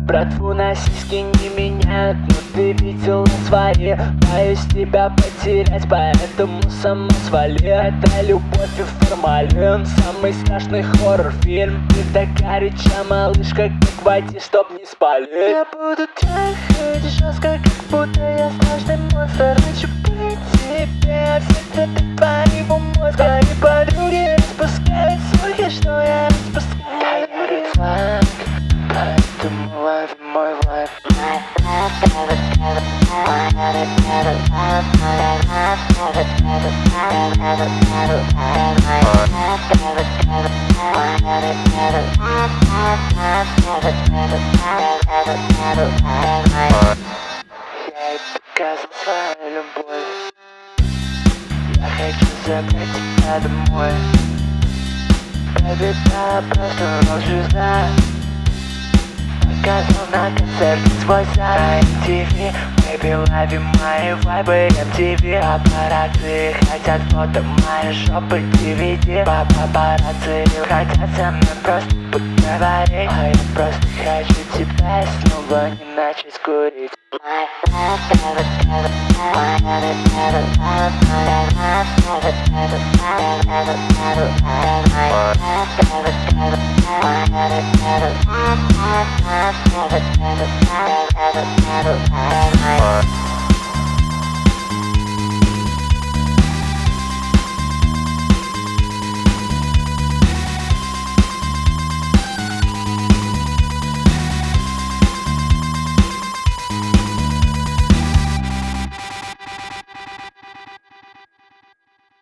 Братву на сиськи не меняют, но ты видела свои. Боюсь тебя потерять, поэтому сама свали. Это любовь и формалин, самый страшный хоррор-фильм. Ты так горяча, малышка, как войти, чтоб не спалить. Я буду трахать жестко, как будто я страшный монстр. Хочу быть тебе, все цветы твоего мозга. И подруги распускают слухи, что я распускаю флаг, поэтому лови мой вайб. Я ей показал свою любовь. Я хочу забрать тебя домой. Baby, да, просто рок-звезда. Показал на концерте свой сайт MTV. Baby, лови мои вайбы MTV. Папарацци хотят фото моей жопы DVD. Папарацци хотят со мной просто поговорить. А я просто хочу тебя снова не начать курить.